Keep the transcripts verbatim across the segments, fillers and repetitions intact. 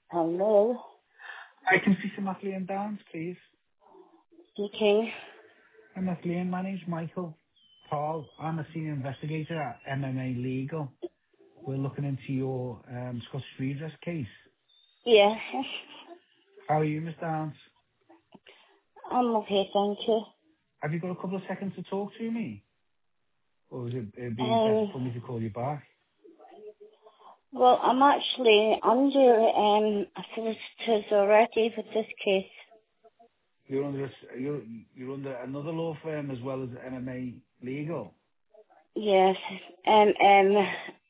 Hello, I can speak to Kathleen Downs, please. speaking. Hi, Kathleen. My name's Michael Paul. I'm a senior investigator at M M A Legal. We're looking into your um, Scottish redress case. Yes, How are you, Miss Downs? I'm okay, thank you. Have you got a couple of seconds to talk to me? Or would it it'd be better Um, for me to call you back? well, I'm actually under um, a solicitors already for this case. You're under a s you're, you're under another law firm as well as M M A Legal. Yes, um, um,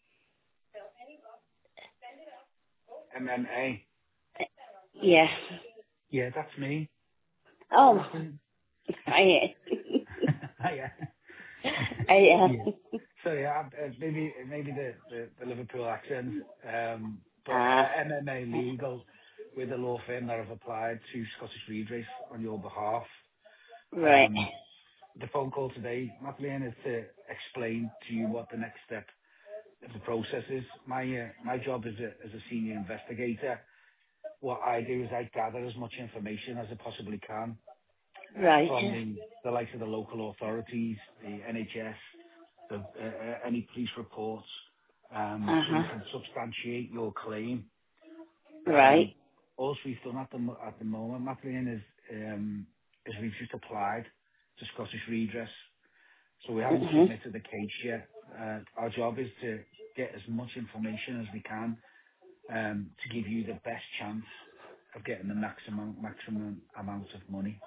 M M A. yeah. Yeah, that's me. Oh, Kathleen. I, Hiya. I, Yeah. uh, So yeah, uh, maybe maybe the, the, the Liverpool accent, um, but ah, uh, M M A Legal, with the law firm that have applied to Scottish Redress on your behalf. right, Um, the phone call today, Madeleine, is to explain to you what the next step of the process is. My uh, my job as a as a senior investigator, what I do is I gather as much information as I possibly can right, from the, the likes of the local authorities, the N H S, the, uh, uh, any police reports, um, so we uh-huh, can substantiate your claim. right, Um, also, we've done at the, mo- at the moment, Madeline, is, um, is we've just applied to Scottish Redress. So we haven't mm-hmm. submitted the case yet. Uh, our job is to get as much information as we can um, to give you the best chance of getting the maximum maximum amount of money.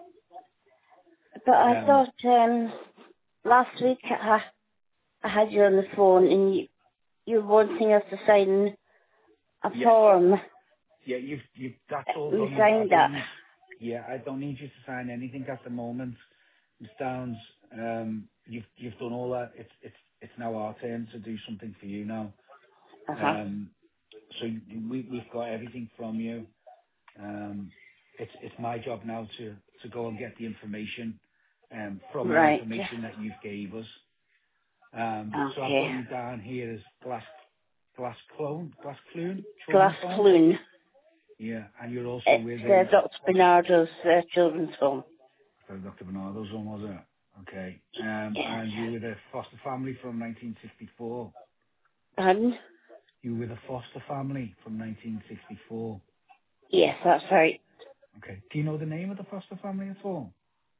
But I Um, thought, um, last week I, I had you on the phone and you, you were wanting us to sign a yes. form. Yeah, you've, you've, that's all We done. You, I signed don't that. need, yeah, I don't need you to sign anything at the moment. Miss Downs, um, you've, you've done all that. It's, it's, it's now our turn to do something for you now. Uh-huh. Um, so we, we've got everything from you. Um, it's, it's my job now to, to go and get the information, um, from the Right. information that you've gave us. Um, so I've got Okay. you down here as Glass, Glass Clone, Glass Clune, Glass Children's Home. Clune. Yeah, and you're also It's with uh, a, doctor Bernardo's uh, children's home. so Doctor Bernardo's one, was it? Okay. Um, Yes. and you were with a foster family from nineteen sixty-four. Pardon? You were with a foster family from nineteen sixty-four. Yes, that's right. Okay. Do you know the name of the foster family at all?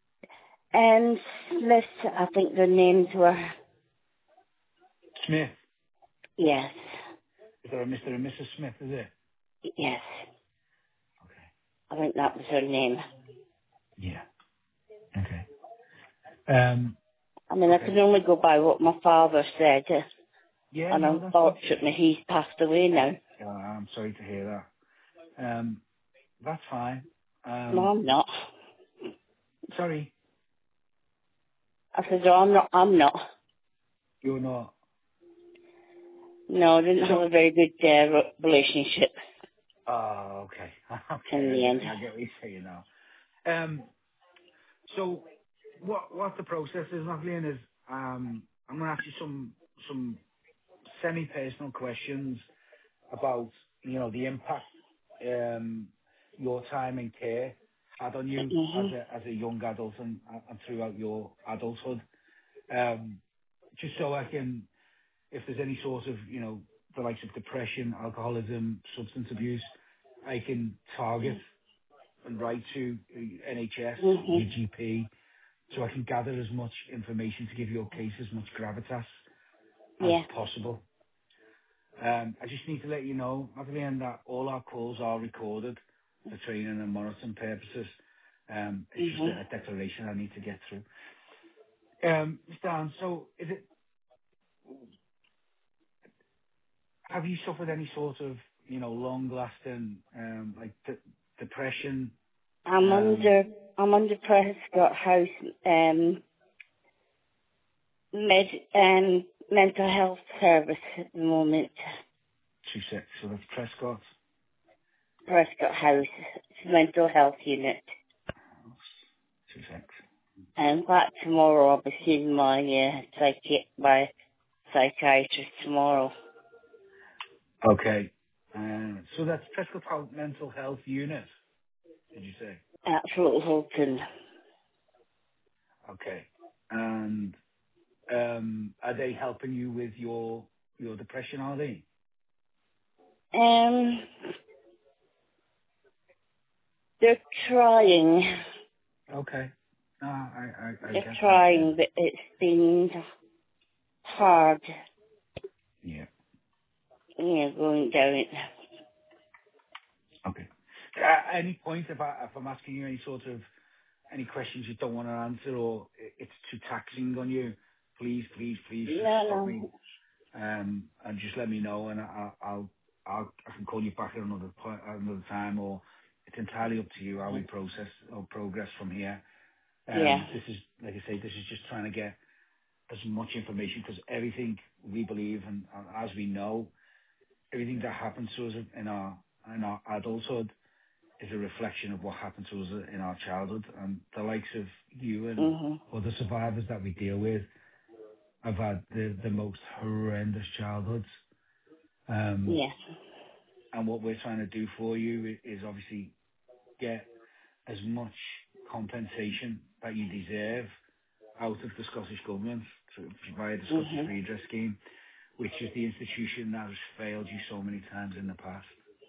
And Smith, I think the names were, Smith. yes, Is there a Mister and Missus Smith, is it? yes. Okay. I think that was her name. Yeah. Okay. Um, I mean, I okay. can only go by what my father said, uh, Yeah, and no, that's, that's, unfortunately he's passed away now. uh, I'm sorry to hear that. Um, that's fine. No, Um, I'm not. sorry, I said, oh, I'm not, I'm not. you're not. No, I didn't have So, a very good uh, re- relationship oh, okay. Okay, in I the get, end. I get what you're saying now. Um, so what what the process is, Kathleen, is um, I'm going to ask you some some semi-personal questions about you know the impact um, your time in care had on you as hmm a as a young adult and, and throughout your adulthood. Um, just so I can, if there's any sort of you know the likes of depression, alcoholism, substance abuse, I can target and write to N H S, hmm your G P, so I can gather as much information to give your case as much gravitas as Yeah. possible. Um, I just need to let you know, Madeleine, that all our calls are recorded for training and monitoring purposes. Um, it's just hmm a, a declaration I need to get through. Um, Stan, so is it, have you suffered any sort of, you know, long-lasting, um, like de- depression? I'm Um, under, I'm under Prescott House, um, med, um, mental health service at the moment. two six, so that's Prescott. Prescott House, it's a mental health unit. Two six. And back tomorrow I'll be seeing my, uh, psychi- my psychiatrist tomorrow. Okay. Uh, so that's Prescott House Mental Health Unit, did you say? Absolute Hilton. Okay. And um, are they helping you with your your depression, are they? Um, they're trying. Okay. No, I, I, I They're get that, yeah. trying, but it's been hard, Yeah. you know, going down it. Okay. At any point, if, I, if I'm asking you any sort of, any questions you don't want to answer or i- it's too taxing on you, please, please, please just No, stop me no. um, and just let me know and I, I'll, I'll, I can call you back at another point, at another time or it's entirely up to you how we process or progress from here. Yeah. Um, this is, like I say, this is just trying to get as much information because everything we believe and, and as we know, everything that happens to us in our in our adulthood is a reflection of what happened to us in our childhood. And the likes of you and Mhm. other survivors that we deal with have had the, the most horrendous childhoods. Um, Yes. and what we're trying to do for you i- is obviously get as much compensation that you deserve out of the Scottish Government through, via the Scottish Mhm. Redress Scheme, which is the institution that has failed you so many times in the past.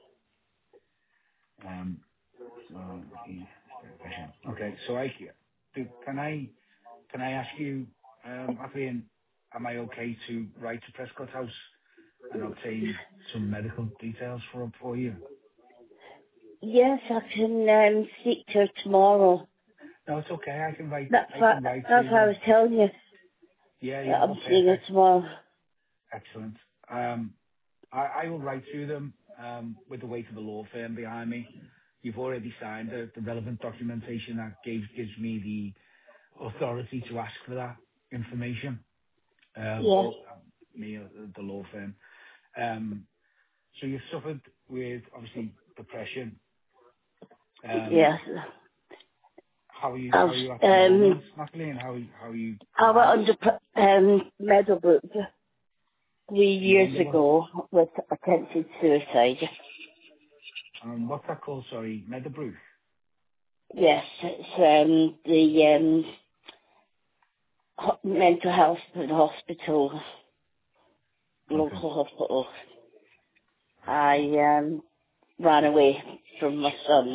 Um, so, yeah, question. Okay, so I do, can I can I ask you, um, Adrian, am I okay to write to Prescott House and obtain some medical details for for you? Yes, I can um, speak to her tomorrow. No, it's okay. I can write. That's I what, can write that's to what I was them. telling you. Yeah, That yeah. I'm Oh, seeing her perfect. tomorrow. Excellent. Um, I, I will write to them um, with the weight of the law firm behind me. You've already signed the, the relevant documentation that gives gives me the authority to ask for that information. Um, Yes. or um, me or the the law firm. Um, so you've suffered with obviously depression. Um, Yes. how are you? I How was, are you at the moment, um, Natalie? And how how are you I went now? under um, Meadowbrook three You years wonder what? ago with attempted suicide. Um, what's that called? Sorry, Meadowbrook. Yes, it's um, the um, ho- mental health for the hospital, Okay. local hospital. I um, ran away from my son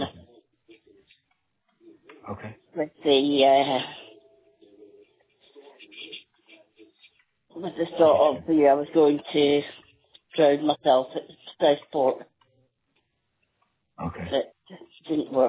Okay. with the uh, with the thought of Condition. yeah, I was going to drown myself at Southport. Okay. That didn't work.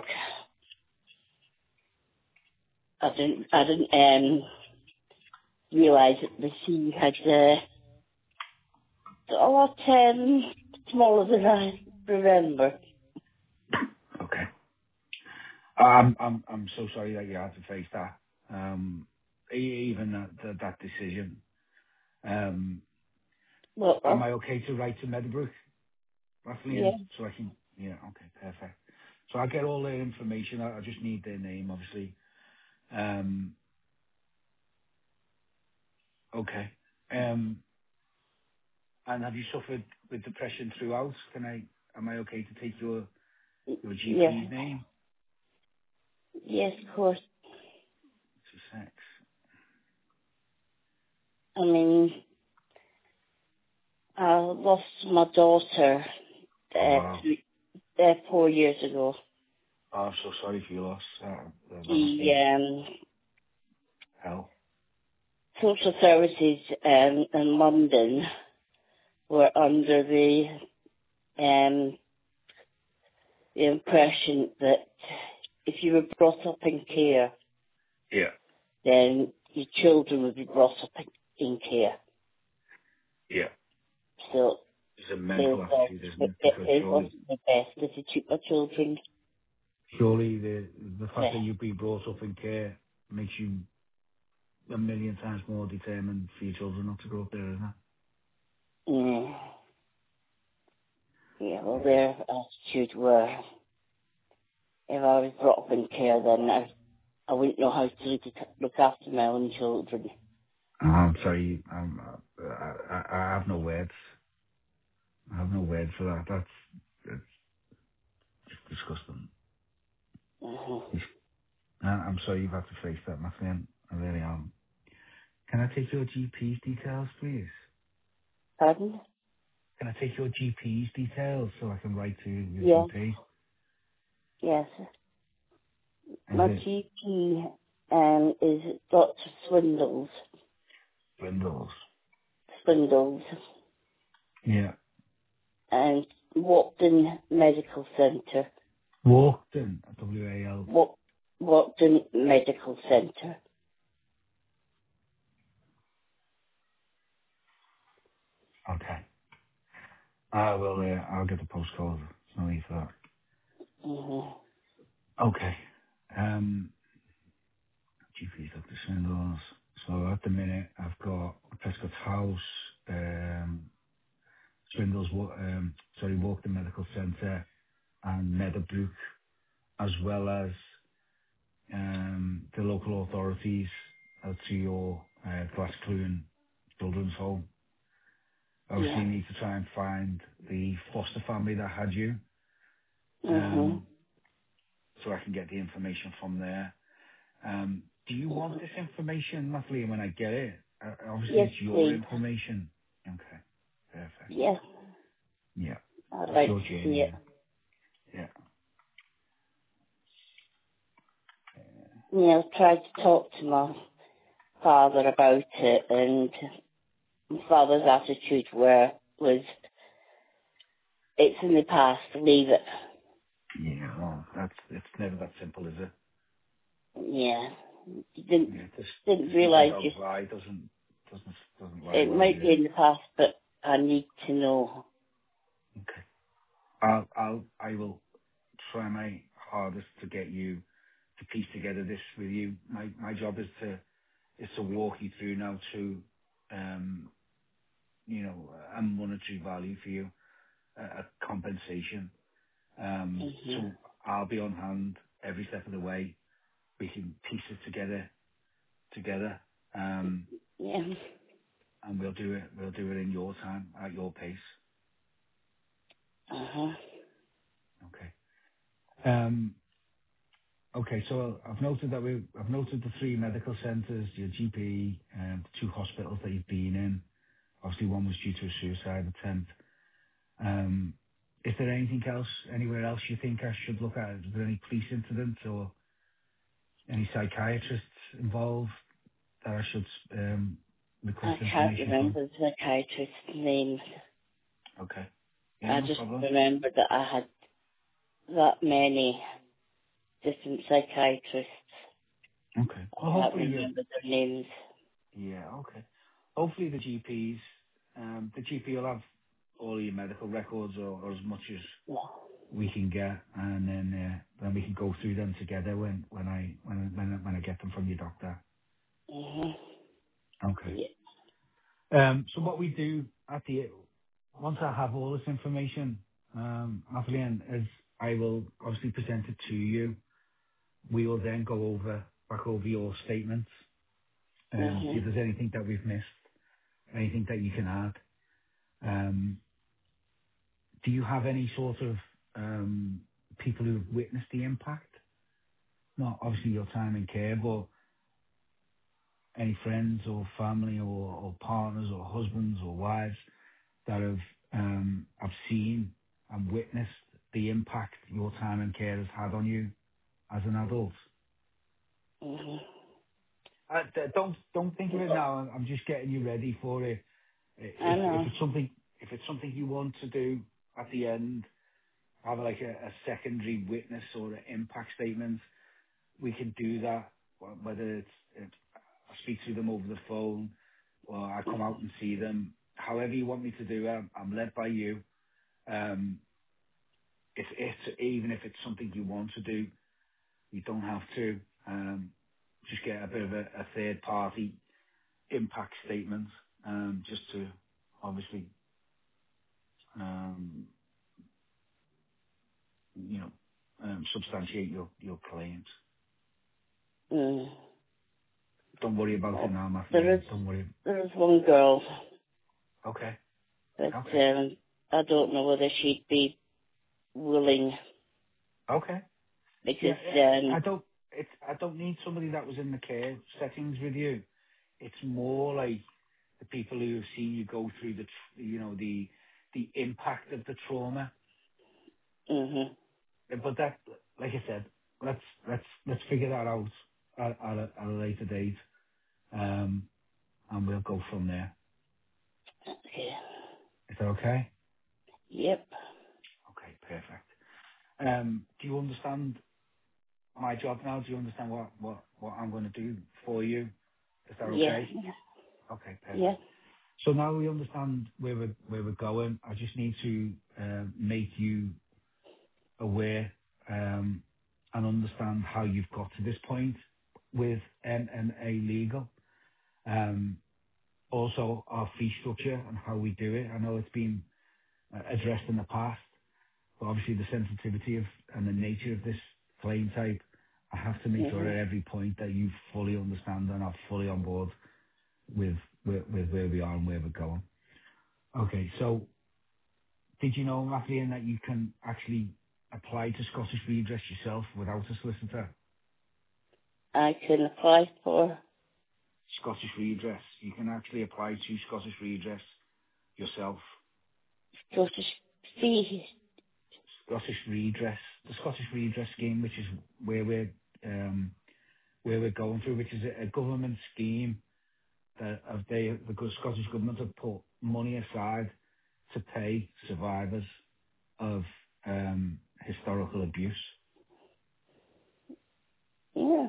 I didn't I didn't um, realise that the sea had uh, got a lot um, smaller than I remember. Okay. I'm I'm I'm so sorry that you had to face that. Um, e- even that that, that decision. Um, Well, am uh, I okay to write to Meadowbrook, roughly, yeah, and so I can? Yeah. Okay. Perfect. So I get all their information. I, I just need their name, obviously. Um, okay. Um, and have you suffered with depression throughout? Can I? Am I okay to take your your yes, G P's name? yes, of course. Two sex. I mean, I lost my daughter Oh uh, wow. three, uh, four years ago. Oh, I'm so sorry for your loss. Uh, that must The be um, hell. social services um, in London were under the um, the impression that if you were brought up in care, Yeah. then your children would be brought up in, in care. Yeah. So It's a they mental felt attitude, isn't that it? it, Because it surely, wasn't the best if you took my children surely the the fact there. that you've been brought up in care makes you a million times more determined for your children not to grow up there, isn't Mm. Yeah, well, it? Okay. their attitude were, if I was brought up in care, then I, I wouldn't know how to look, at, look after my own children. Oh, I'm sorry. Um, uh, I, I I have no words. I have no words for that. That's I'm sorry you've had to face that, my friend. I really am. Can I take your G P's details, please? Pardon? Can I take your G P's details so I can write to your Yes, G P? yes. Is My it G P um, is Doctor Swindles. Windows? Swindles. Yeah. And Walkden Medical Centre. Walkden, W A L. Wa- Walkden Medical Centre. Okay. I will, uh, I'll get the postcode. It's no need for that. Mm-hmm. Okay. Um, G P Doctor Swindles. So at the minute, I've got Prescott House, um, Swindles, Wa- um, sorry, Walkden Medical Centre, and Meadowbrook, as well as um, the local authorities out to your uh, Glasclune Children's Home. Obviously, Yeah. you need to try and find the foster family that had you, Mm-hmm. um, so I can get the information from there. Um, do you want this information, Natalie, when I get it? Uh, obviously, Yes, it's your please. information. Okay, perfect. Yes. Yeah, I'd it's like your to see journey. it. Yeah. You know, tried to talk to my father about it, and my father's attitude were, was, it's in the past, leave it. Yeah, well, that's it's never that simple, is it? Yeah. Didn't, Yeah, this didn't this little realise dog's just, lie doesn't doesn't doesn't lie it well, might yeah. be in the past, but I need to know. Okay. I'll I'll I will try my hardest to get you to piece together this with you. My my job is to is to walk you through now to um you know a monetary value for you, a, a compensation. Um, Mm-hmm. so I'll be on hand every step of the way. We can piece it together together. Um, Yeah. and we'll do it. We'll do it in your time, at your pace. Uh-huh. Okay. Um, okay. So I've noted that we. I've noted the three medical centres, your G P, and the two hospitals that you've been in. Obviously, one was due to a suicide attempt. Um, is there anything else, anywhere else you think I should look at? Is there any police incidents or any psychiatrists involved that I should um, I request can't information from? remember the psychiatrist's name. Okay. Yeah, I no just problem. remember that I had that many different psychiatrists. Okay. I Well, can't hopefully the remember their names. yeah, okay. Hopefully the G Ps, um, the G P will have all your medical records or, or as much as Yeah. we can get, and then uh, then we can go through them together when when I when I, when I, when I get them from your doctor. Mm-hmm. Okay. Yeah. Um, so what we do at the once I have all this information, um, Athelian, is I will obviously present it to you. We will then go over back over your statements and see if Mm-hmm. there's anything that we've missed, anything that you can add. Um, do you have any sort of um, people who've witnessed the impact? Not obviously your time in care, but any friends or family or, or partners or husbands or wives that have um, have seen and witnessed the impact your time in care has had on you as an adult? Mm-hmm. Uh, d- don't don't think of it now. I'm I'm just getting you ready for it. I If if know. it's something if it's something you want to do at the end, have like a, a secondary witness or an impact statement, we can do that. wh- Whether it's, it's I speak to them over the phone or I come out and see them, however you want me to do it, I'm, I'm led by you. Um, if it's even if it's something you want to do, you don't have to. Um, just get a bit of a, a third party impact statement, um, just to obviously, um, you know, um, substantiate your, your claims. Mm. Don't worry about it Well, now, there Matthew. is Don't worry. there is one girl, Okay. but Okay. um, I don't know whether she'd be willing Okay. Yeah, because yeah, I um, don't. it's I don't need somebody that was in the care settings with you. It's more like the people who have seen you go through the, tr- you know, the the impact of the trauma. Mhm. But that, like I said, let's let's let's figure that out at, at, a, at a later date, um, and we'll go from there. Okay. Is that okay? Yep. Okay, perfect. Um, do you understand my job now? Do you understand what what what I'm going to do for you? Is that Yeah. okay? Okay, Yeah. perfect. So now we understand where we're where we're going. I just need to uh, make you aware um, and understand how you've got to this point with M M A Legal. Um, Also our fee structure and how we do it. I know it's been uh, addressed in the past, but obviously the sensitivity of and the nature of this claim type, I have to make sure Mhm. at every point that you fully understand and are fully on board with with with where we are and where we're going. Okay. So did you know, Matthew, that you can actually apply to Scottish Redress yourself without a solicitor? I can apply for Scottish Redress. You can actually apply to Scottish Redress yourself. Scottish fee. Scottish Redress, the Scottish Redress scheme, which is where we're um, where we're going through, which is a, a government scheme that of they, the good Scottish government have put money aside to pay survivors of um, historical abuse. Yeah.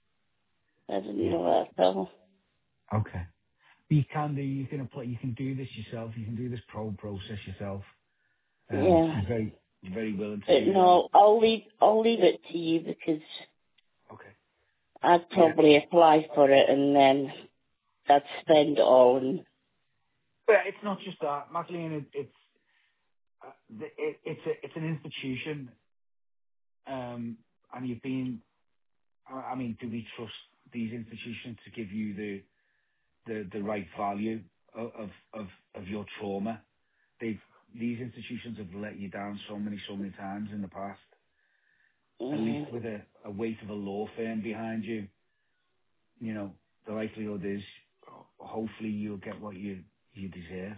I didn't Yeah. know that at all. Okay. You can do. You can apply. You can do this yourself. You can do this pro process yourself. Um, Yeah. you're very, you're very willing to But do that. no, I'll leave. I'll leave it to you because Okay. I'd Yeah. probably apply for it and then I'd spend it all. And But it's not just that, Madeleine. It, it's uh, the- it, it's a it's an institution, um, and you've been. I I mean, do we trust these institutions to give you the the, the right value of, of of of your trauma? They've these institutions have let you down so many so many times in the past. At least mhm. with a, a weight of a law firm behind you, you know, the likelihood is hopefully you'll get what you you deserve.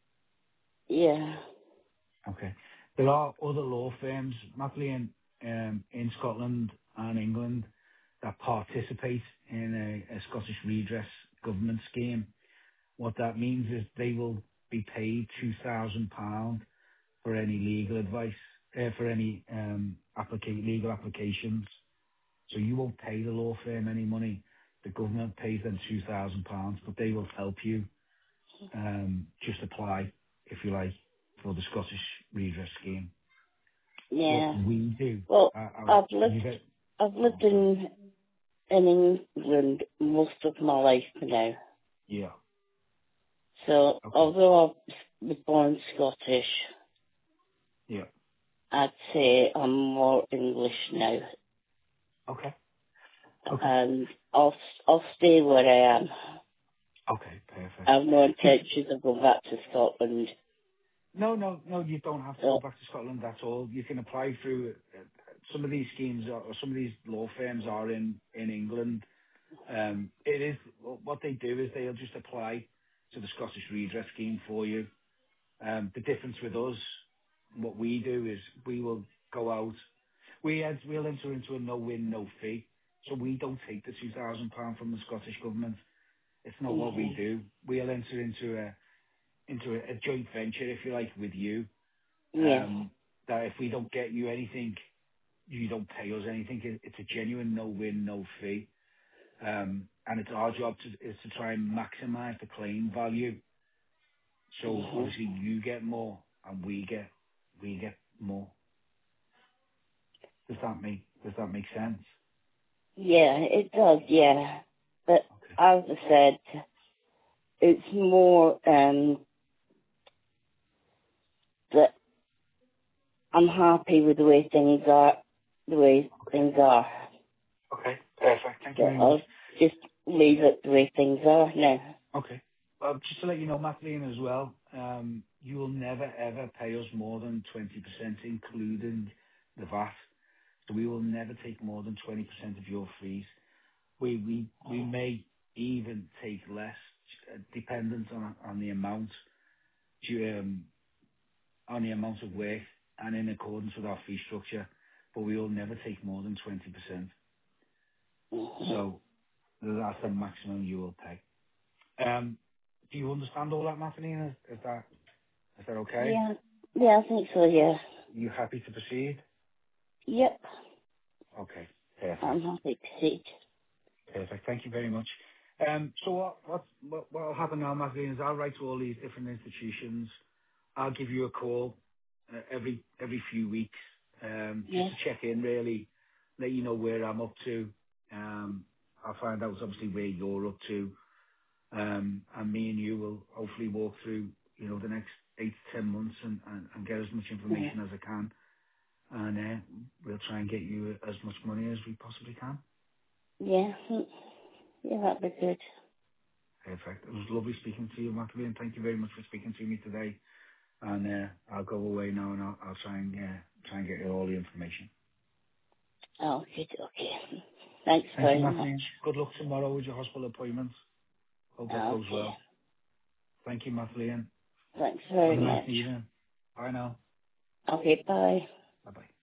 Yeah. Okay. There are other law firms, mostly in um, in Scotland and England, that participate in a, a Scottish redress government scheme. What that means is they will be paid two thousand pounds for any legal advice, uh, for any um, applica- legal applications. So you won't pay the law firm any money. The government pays them two thousand pounds, but they will help you um, just apply, if you like, for the Scottish redress scheme. What Yeah. we do, Well, uh, uh, I've you lived. get, I've oh, lived sorry. in in England most of my life now. Yeah. So Okay. although I was born Scottish, Yeah. I'd say I'm more English now, Okay. Okay. and I'll I'll stay where I am. Okay. Perfect. I have no Just, intentions of going back to Scotland. no, no, no, you don't have to go So, back to Scotland at all. You can apply through, uh, some of these schemes are, or some of these law firms are in, in England. Um, it is, what they do is they'll just apply to the Scottish redress scheme for you. Um, the difference with us, what we do is we will go out, we ent- we'll enter into a no-win, no-fee. So we don't take the two thousand pounds from the Scottish Government. It's not what we mhm. do. We'll enter into a into a, a joint venture, if you like, with you. Yeah. Um, that if we don't get you anything, you don't pay us anything. It- It's a genuine no-win, no-fee. Um, and it's our job to, is to try and maximise the claim value. So Mhm. obviously you get more and we get we get more. Does that make does that make sense? Yeah, it does. Yeah, but Okay. as I said, it's more um that I'm happy with the way things are, the way Okay. things are. Okay. Perfect. Thank So you very much. I'll just leave it the way things are now. Okay. Well, just to let you know, Madeline, as well, um, you will never ever pay us more than twenty percent, including the V A T. So we will never take more than twenty percent of your fees. We we we may even take less, uh, dependent on on the amount, due, um, on the amount of work and in accordance with our fee structure, but we will never take more than twenty percent. So that's the maximum you will pay. Um, Do you understand all that, Matthew? Is is that is that okay? Yeah. Yeah, I think so, yeah. You happy to proceed? Yep. Okay, perfect. I'm happy to see it. Perfect. Thank you very much. Um, So what what what what will happen now, Matthew, is I'll write to all these different institutions. I'll give you a call uh, every every few weeks, um, just Yeah. to check in, really, let you know where I'm up to. Um, I'll find out obviously where you're up to, um, and me and you will hopefully walk through, you know, the next eight to ten months and, and, and get as much Yeah. information as I can, and uh, we'll try and get you as much money as we possibly can. Yeah. mm, Yeah, that'd be good. Perfect. It was lovely speaking to you, Matthew, and thank you very much for speaking to me today. And uh, I'll go away now and I'll, I'll try and uh, try and get you all the information. Okay, okay. Thanks Thank you, very much. Matthew. Good luck tomorrow with your hospital appointments. Hope that goes Okay. well. Thank you, Matthew. Thanks Have very a nice much. evening. Bye now. Okay, bye. Bye bye.